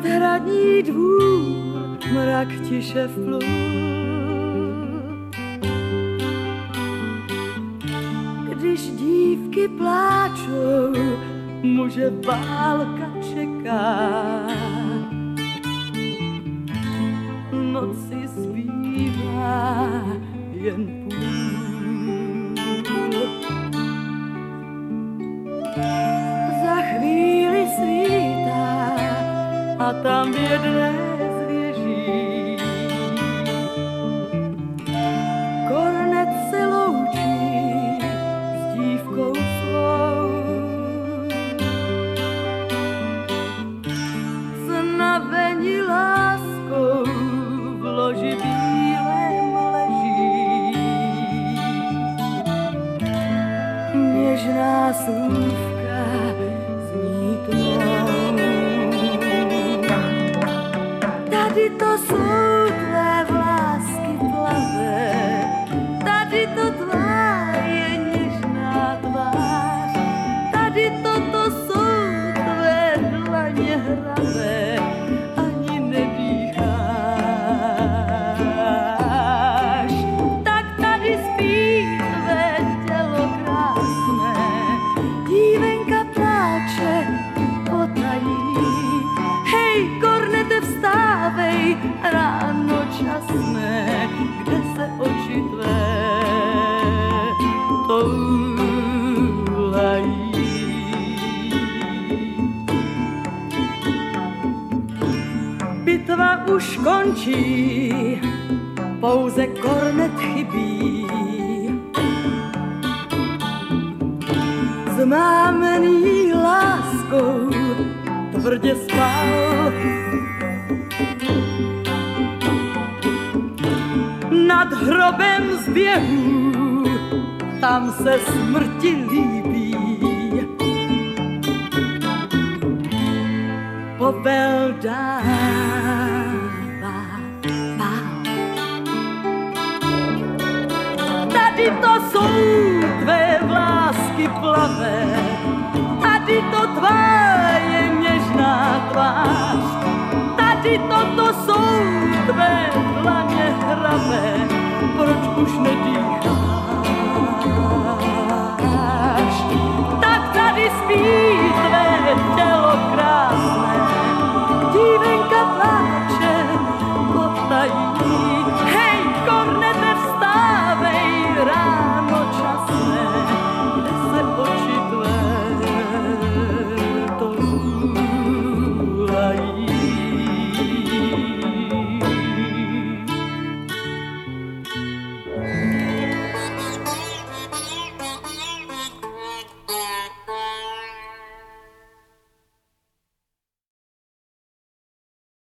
hradní dvůr, mrak tiše vplul. Když dívky pláčou, muže válka čeká. Noci zpívá jen půl. Za chvíli svítá a tam v jedné z věží kornet se loučí s dívkou svou. Znavení láskou v loži bílém leží. Něžná slůvka zní tmou. Tady to jsou tvé vlásky plavé, tady to tvá je něžná tvář, tady toto jsou tvé dlaně hravé, ani nedýcháš. Tak tady spí tvé tělo krásné, dívenka pláče potají. Hej, kornete, vstávej, ráno časné, kde se oči tvé toulají. Bitva už končí, pouze kornet chybí. Zmámený láskou tvrdě spal. Nad hrobem zběhů, tam se smrti líbí. Popel dává pál. Tady to jsou tvé vlásky plavé, tady to tvá je něžná tvář, tady toto jsou tvé dlaně hravé, proč už nedýcháš? Tak tady spí tvé